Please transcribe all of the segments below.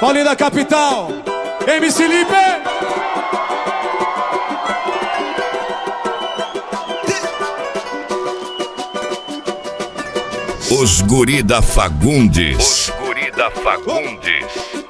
Paulinho da capital, MC Lipe. Os guri da Fagundes. Os guri da Fagundes.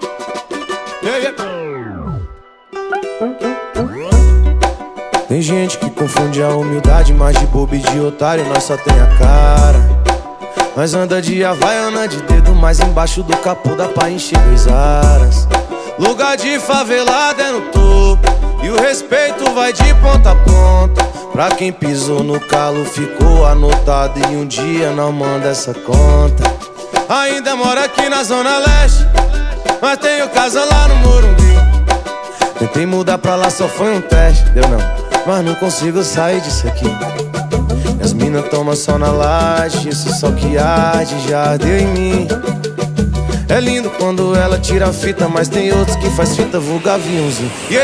Tem gente que confunde a humildade, mas de bobo e de otário nós só tem a cara. Nós anda de Havaiana de dedo, mas embaixo do capô dá pra encher 2 aras. Lugar de favelada é no topo, e o respeito vai de ponta a ponta. Pra quem pisou no calo ficou anotado, e um dia não manda essa conta. Ainda moro aqui na Zona Leste, mas tenho casa lá no Morumbi. Tentei mudar pra lá, só foi um teste, deu não, mas não consigo sair disso aqui. As minas tomam sol na laje, esse sol que arde já ardeu em mim. É lindo quando ela tira a fita, mas tem outros que faz fita vulgar aviãozinho. E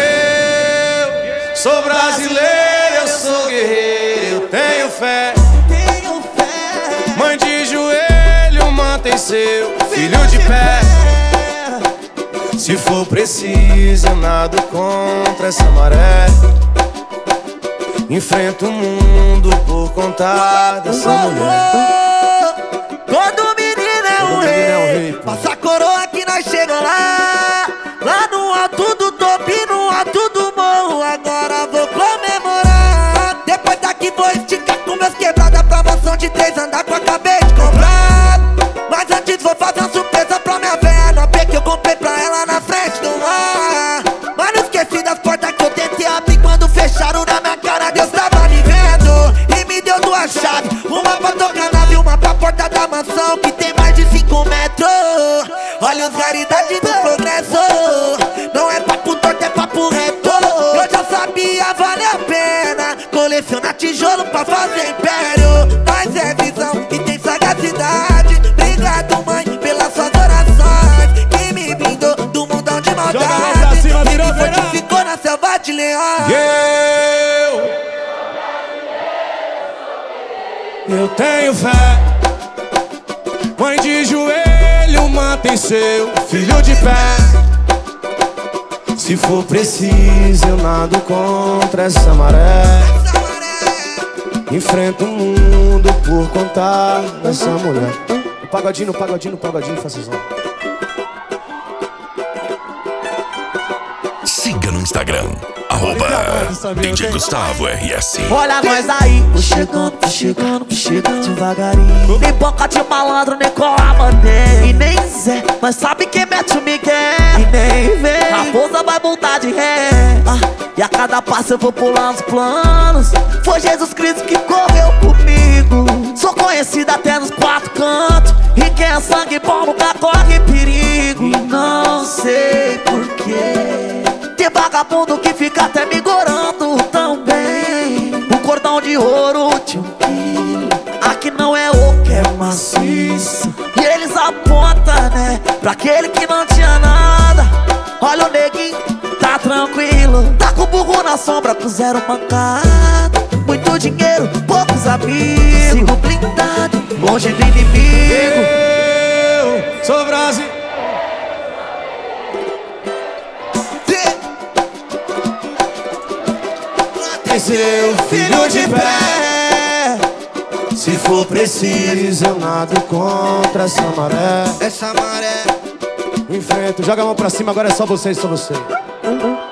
eu sou brasileiro, eu sou guerreiro, eu tenho fé. Mãe de joelho, mantém seu filho de pé. Se for preciso, eu nado contra essa maré. Enfrento o mundo por conta dessa mulher. Todo menino é um rei. Passa a coroa que nós chega lá. Lá no alto do topo e no alto do morro. Agora vou comemorar. Depois daqui vou esticar com meus quebrados. A promoção de 3 andar que eu acabei de comprar. Mas antes vou fazer uma surpresa pra minha véia nova que eu comprei pra ela na frente do mar. Mas não esqueci das portas que eu tentei abrir quando fecharam na minha cara. Deus tava me vendo e me deu 2 chaves. Uma pra tocar nave e uma pra porta da mansão que tem mais de 5 metros. Olha os raridades do progresso. Não é papo torto, é papo reto. Eu já sabia, vale a pena colecionar tijolo pra fazer império. Mas é visão e tem sagacidade. Obrigado, mãe, pelas suas orações que me blindou do mundão de maldade. E me fortificou na selva de leões. Eu tenho fé. Mãe de joelho, mantém seu filho de pé. Se for preciso, eu nado contra essa maré. Enfrento o mundo por conta dessa mulher. Pagodinho, pagodinho, pagodinho, faça som. Siga no Instagram, @DJ Gustavo RS. Olha nós aí, vou chegando devagarinho. Nem boca de malandro, nem cola mané. E nem Zé, mas sabe quem mete o Miguel. E nem vem, raposa vai mudar de ré. E a cada passo eu vou pulando os planos. Foi Jesus Cristo que correu comigo. Sou conhecido até nos 4 cantos. E quem é sangue bom nunca corre perigo. E não sei porquê tem vagabundo que fica até me gorando também. O cordão de ouro de 1 quilo. Aqui não é o que é maciço. E eles apontam, né, pra aquele que não tinha nada. Olha o neguinho, tá tranquilo. Tá com o burro na sombra, com 0 mancada. Muito dinheiro, poucos amigos. Sigo blindado, longe do inimigo. Eu sou brasileiro. Seu filho de pé. Se for preciso, eu nado contra essa maré. Essa maré. Enfrento, joga a mão pra cima, agora é só você.